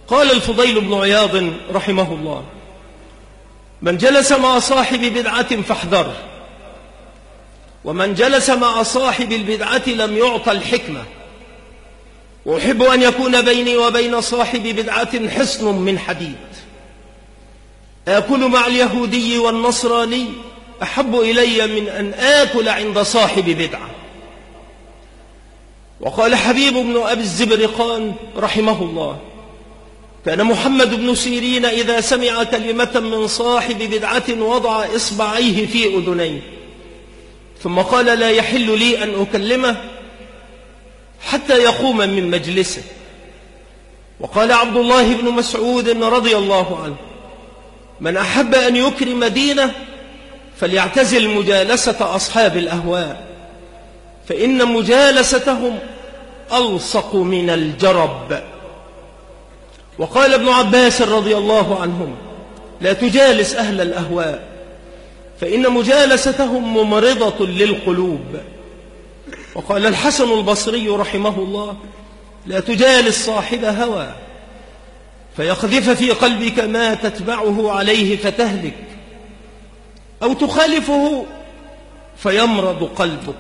قال الفضيل بن عياض رحمه الله: من جلس مع صاحب بدعة فاحذر، ومن جلس مع صاحب البدعة لم يعط الحكمة. وأحب أن يكون بيني وبين صاحب بدعة حصن من حديد، آكل مع اليهودي والنصراني أحب إلي من أن آكل عند صاحب بدعة. وقال حبيب بن أبي الزبرقان رحمه الله: كان محمد بن سيرين إذا سمع كلمة من صاحب بدعة وضع إصبعيه في أذنيه، ثم قال: لا يحل لي أن أكلمه حتى يقوم من مجلسه. وقال عبد الله بن مسعود رضي الله عنه: من أحب أن يكرم دينه فليعتزل مجالسة أصحاب الأهواء، فإن مجالستهم ألصق من الجرب. وقال ابن عباس رضي الله عنهم: لا تجالس أهل الأهواء فإن مجالستهم ممرضة للقلوب. وقال الحسن البصري رحمه الله: لا تجالس صاحب هوى فيقذف في قلبك ما تتبعه عليه فتهلك، أو تخالفه فيمرض قلبك.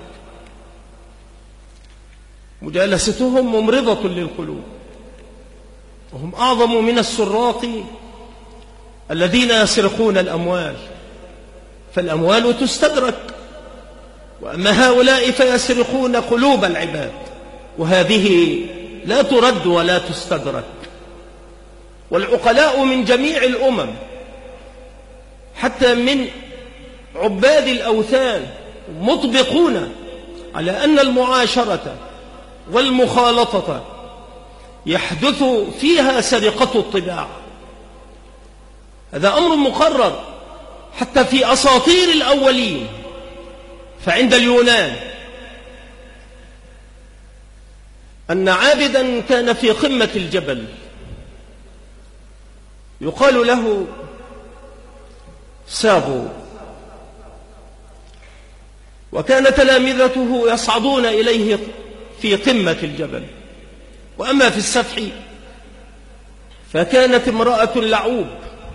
مجالستهم ممرضة للقلوب، وهم أعظم من السراق الذين يسرقون الأموال، فالأموال تستدرك، وأما هؤلاء فيسرقون قلوب العباد، وهذه لا ترد ولا تستدرك. والعقلاء من جميع الأمم حتى من عباد الأوثان مطبقون على أن المعاشرة والمخالطة يحدث فيها سرقة الطباع. هذا أمر مقرر حتى في أساطير الأولين. فعند اليونان أن عابدا كان في قمة الجبل يقال له سابو، وكان تلامذته يصعدون إليه في قمة الجبل. وأما في السفح فكانت امرأة لعوب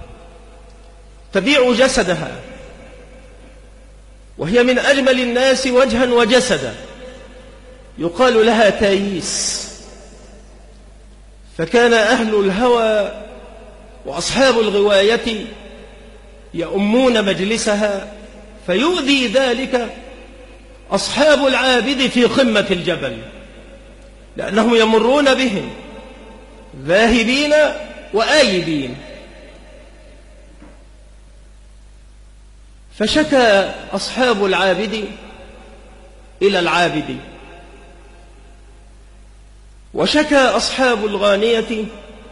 تبيع جسدها، وهي من أجمل الناس وجها وجسدا، يقال لها تاييس. فكان أهل الهوى وأصحاب الغواية يؤمون مجلسها، فيؤذي ذلك أصحاب العابد في قمة الجبل، لأنهم يمرون بهم ذاهبين وآيبين. فشكى أصحاب العابد إلى العابد، وشكى أصحاب الغانية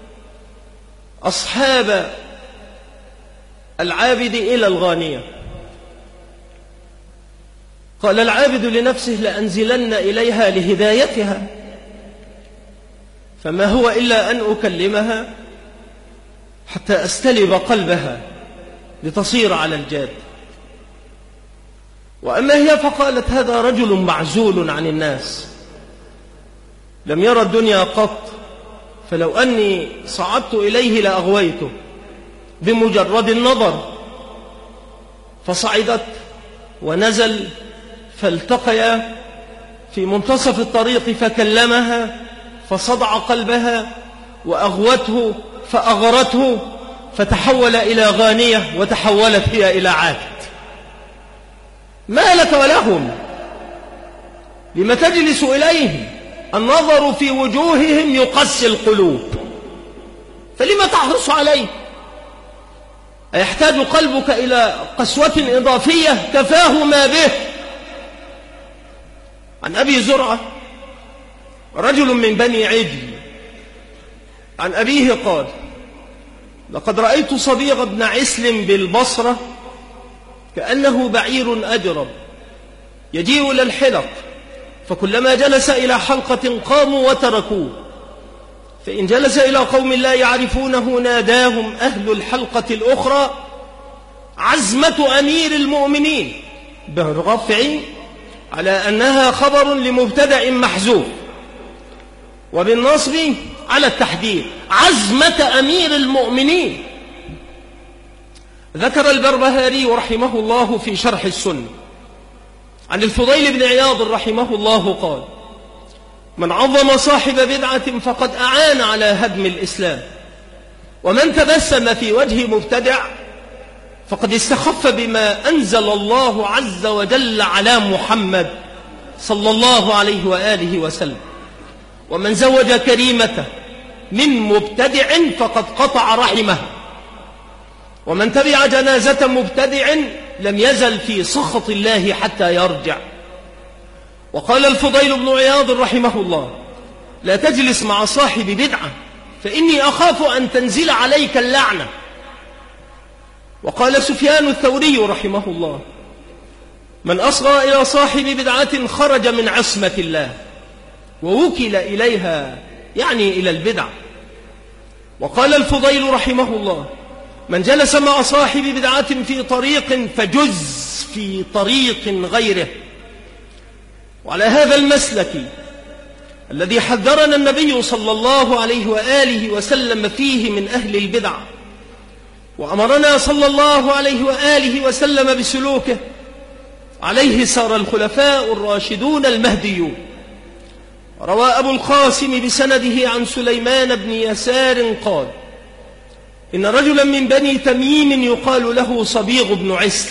أصحاب العابد إلى الغانية. قال العابد لنفسه: لأنزلن إليها لهدايتها، فما هو إلا أن أكلمها حتى أستلب قلبها لتصير على الجاد. وأما هي فقالت: هذا رجل معزول عن الناس، لم يرى الدنيا قط، فلو أني صعدت إليه لأغويته بمجرد النظر. فصعدت ونزل، فالتقيا في منتصف الطريق فكلمها فصدع قلبها، وأغوته فأغرته، فتحول إلى غانية وتحولت هي إلى عابد. ما لك ولهم؟ لم تجلس إليهم؟ النظر في وجوههم يقسي القلوب، فلما تحرص عليه؟ أيحتاج قلبك إلى قسوة إضافية؟ كفاه ما به. عن أبي زرعة رجل من بني عجل عن أبيه قال: لقد رأيت صبيغ بن عسل بالبصرة كأنه بعير أجرب يجيء إلى الحلق، فكلما جلس إلى حلقة قاموا وتركوه، فإن جلس إلى قوم لا يعرفونه ناداهم أهل الحلقة الأخرى: عزمة أمير المؤمنين، بالرفع على أنها خبر لمبتدأ محذوف، وبالنصب على التحذير، عزمة أمير المؤمنين. ذكر البربهاري رحمه الله في شرح السنة عن الفضيل بن عياض رحمه الله قال: من عظم صاحب بدعة فقد أعان على هدم الإسلام، ومن تبسم في وجه مبتدع فقد استخف بما أنزل الله عز وجل على محمد صلى الله عليه وآله وسلم، ومن زوج كريمته من مبتدع فقد قطع رحمه، ومن تبع جنازة مبتدع لم يزل في سخط الله حتى يرجع. وقال الفضيل بن عياض رحمه الله: لا تجلس مع صاحب بدعة فإني أخاف أن تنزل عليك اللعنة. وقال سفيان الثوري رحمه الله: من أصغى إلى صاحب بدعة خرج من عصمة الله ووكل إليها، يعني إلى البدع. وقال الفضيل رحمه الله: من جلس مع صاحب بدعة في طريق فجز في طريق غيره. وعلى هذا المسلك الذي حذرنا النبي صلى الله عليه وآله وسلم فيه من أهل البدع، وأمرنا صلى الله عليه وآله وسلم بسلوكه، عليه سار الخلفاء الراشدون المهديون. روى أبو القاسم بسنده عن سليمان بن يسار قال: إن رجلا من بني تميم يقال له صبيغ بن عسل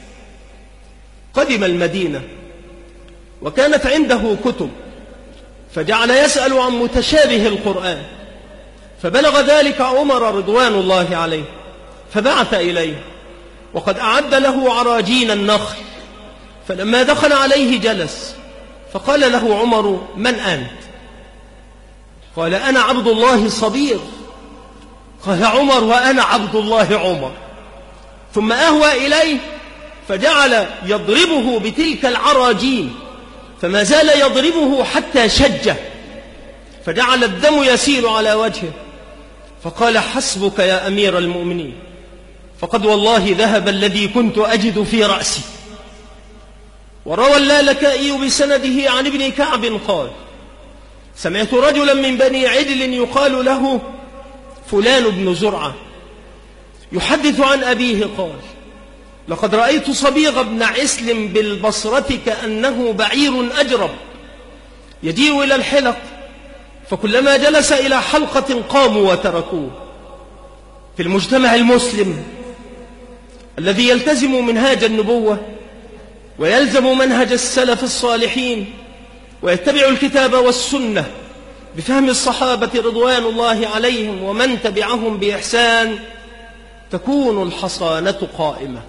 قدم المدينة، وكانت عنده كتب، فجعل يسأل عن متشابه القرآن، فبلغ ذلك عمر رضوان الله عليه، فبعث إليه وقد أعد له عراجين النخل. فلما دخل عليه جلس، فقال له عمر: من أنت؟ قال: أنا عبد الله صبيغ. قال عمر: وأنا عبد الله عمر. ثم أهوى إليه فجعل يضربه بتلك العراجين، فما زال يضربه حتى شجه، فجعل الدم يسيل على وجهه، فقال: حسبك يا أمير المؤمنين، فقد والله ذهب الذي كنت أجد في رأسي. وروى اللالكائي بسنده عن ابن كعب قال: سمعت رجلا من بني عدل يقال له فلان بن زرعة يحدث عن أبيه قال: لقد رأيت صبيغ بن عسل بالبصرة كأنه بعير أجرب يجيء إلى الحلق، فكلما جلس إلى حلقة قاموا وتركوه. في المجتمع المسلم الذي يلتزم منهاج النبوة ويلزم منهج السلف الصالحين ويتبع الكتاب والسنة بفهم الصحابة رضوان الله عليهم ومن تبعهم بإحسان، تكون الحصانة قائمة.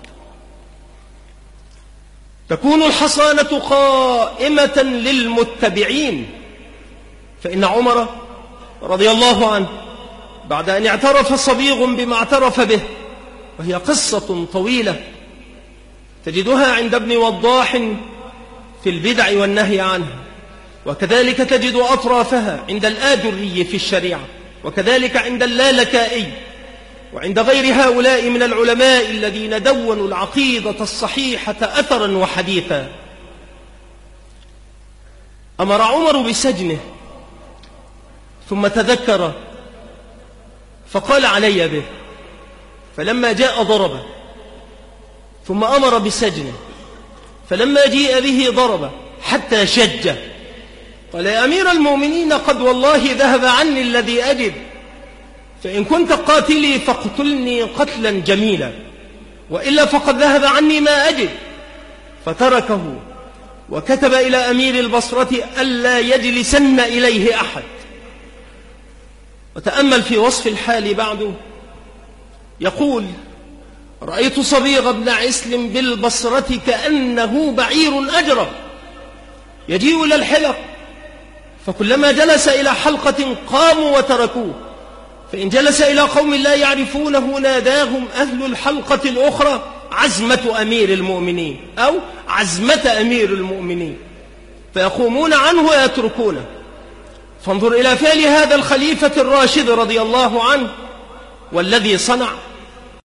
تكون الحصانة قائمة للمتبعين. فإن عمر رضي الله عنه بعد أن اعترف صبيغ بما اعترف به، وهي قصة طويلة تجدها عند ابن وضاح في البدع والنهي عنها، وكذلك تجد أطرافها عند الآجري في الشريعة، وكذلك عند اللالكائي وعند غير هؤلاء من العلماء الذين دونوا العقيدة الصحيحة أثرا وحديثا. أمر عمر بسجنه ثم تذكر فقال: علي به. فلما جاء ضربه، ثم أمر بسجنه، فلما جيء به ضربه حتى شجه. قال: يا أمير المؤمنين، قد والله ذهب عني الذي أجد، فإن كنت قاتلي فاقتلني قتلا جميلا، وإلا فقد ذهب عني ما أجد. فتركه وكتب إلى أمير البصرة ألا يجلسن إليه أحد. وتأمل في وصف الحال بعده، يقول: رأيت صبيغ بن عسل بالبصرة كأنه بعير أجرب يجيء إلى الحلق، فكلما جلس إلى حلقة قاموا وتركوه، فإن جلس إلى قوم لا يعرفونه ناداهم أهل الحلقة الأخرى: عزمة أمير المؤمنين، أو عزمة أمير المؤمنين، فيقومون عنه ويتركونه. فانظر إلى فعل هذا الخليفة الراشد رضي الله عنه والذي صنع.